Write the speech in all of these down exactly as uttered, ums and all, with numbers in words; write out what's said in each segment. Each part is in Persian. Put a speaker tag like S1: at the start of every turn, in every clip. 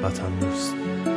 S1: وطن دوست.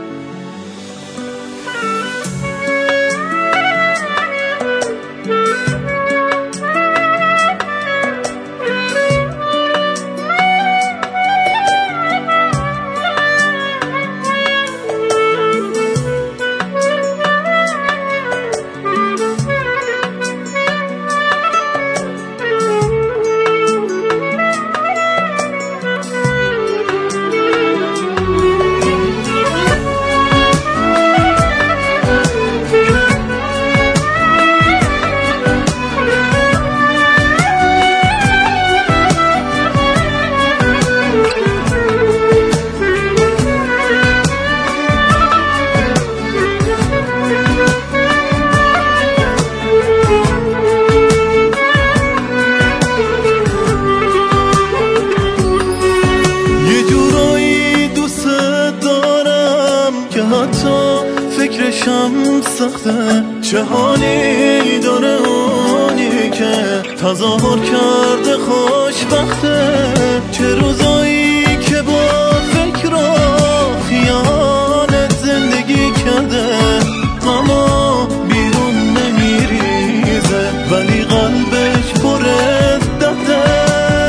S1: فکرشم سخته، چه حالی داره اونی که تظاهر کرده خوشبخته، چه روزایی که با فکر و خیالت زندگی کرده، اما بیرون نمیریزه ولی قلبش پر دهده.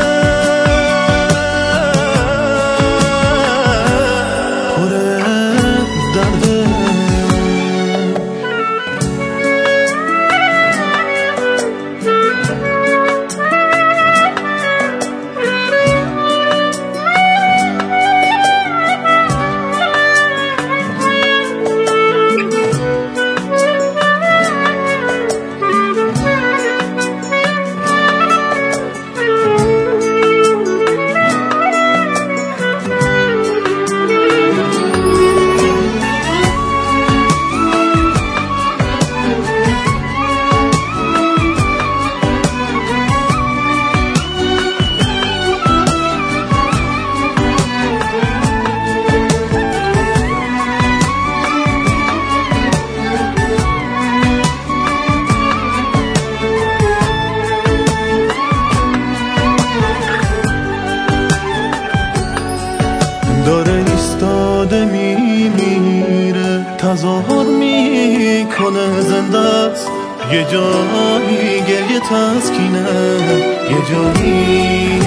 S1: داره ایستاده میمیره، تظاهر میکنه زنده است، یه جایی گریه تسکینه، یه جایی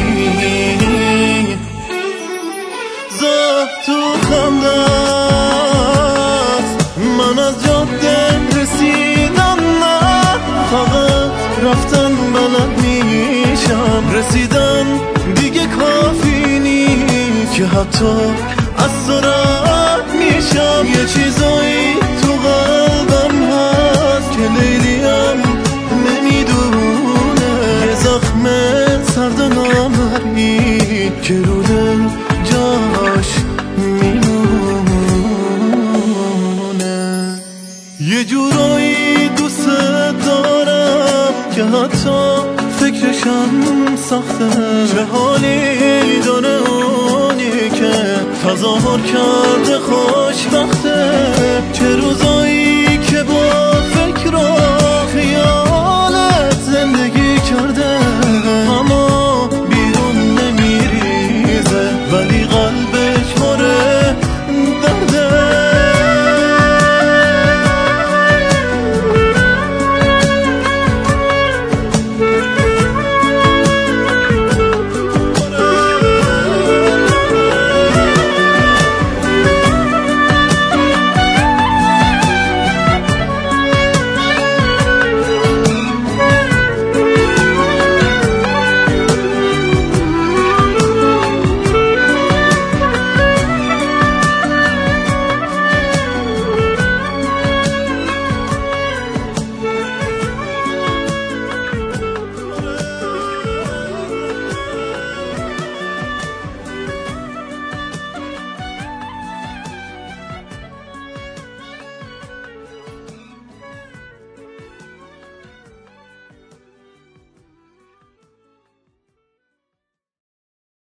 S1: زه تو خنده است. من از جاده رسیدم نه، فقط رفتن بلد میشم، رسیدن دیگه کافی نیست که حتی از سرعت میشم. یه چیزایی تو قلبم هست که لیلیم نمیدونه، یه زخم سرد و نامرئی که رو دل جاش میمونه. یه جورایی دوست دارم که حتی فکرشم سخته، چه حالی داره اونی که تظاهر کرده خوشبخته، چه روزایی